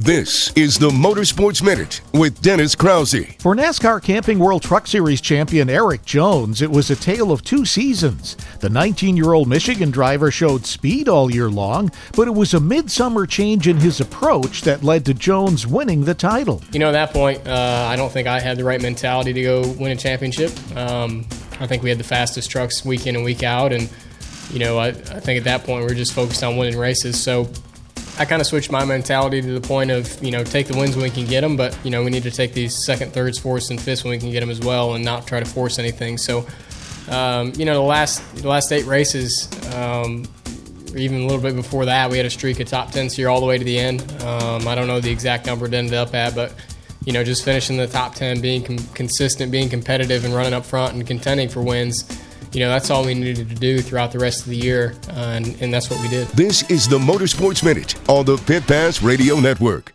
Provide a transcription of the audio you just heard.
This is the Motorsports Minute with Dennis Krause. For NASCAR Camping World Truck Series champion Eric Jones, it was a tale of two seasons. The 19-year-old Michigan driver showed speed all year long, but it was a midsummer change in his approach that led to Jones winning the title. At that point, I don't think I had the right mentality to go win a championship. I think we had the fastest trucks week in and week out, and I think at that point we were just focused on winning races. So I kind of switched my mentality to the point of, take the wins when we can get them, but, we need to take these second, thirds, fourths, and fifths when we can get them as well and not try to force anything. So, the last 8 races, even a little bit before that, we had a streak of top 10s here all the way to the end. I don't know the exact number it ended up at, but, just finishing the top 10, being consistent, being competitive, and running up front and contending for wins. That's all we needed to do throughout the rest of the year, and that's what we did. This is the Motorsports Minute on the Pit Pass Radio Network.